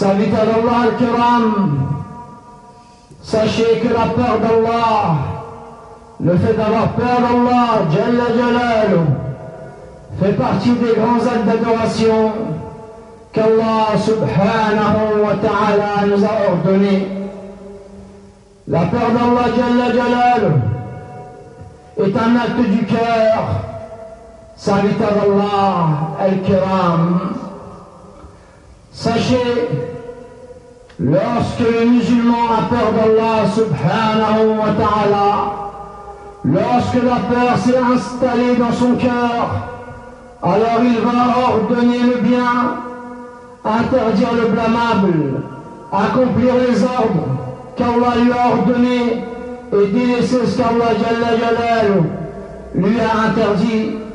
Serviteurs d'Allah al-Kiram, sachez que la peur d'Allah, le fait d'avoir peur d'Allah, Jalla Jalaluh, fait partie des grands actes d'adoration qu'Allah subhanahu wa ta'ala nous a ordonnés. La peur d'Allah Jalla Jalaluh est un acte du cœur, serviteur d'Allah al-Kiram. Sachez, lorsque le musulman a peur d'Allah subhanahu wa ta'ala, lorsque la peur s'est installée dans son cœur, alors il va ordonner le bien, interdire le blâmable, accomplir les ordres qu'Allah lui a ordonnés et délaisser ce qu'Allah Jalla Jalaluh lui a interdit.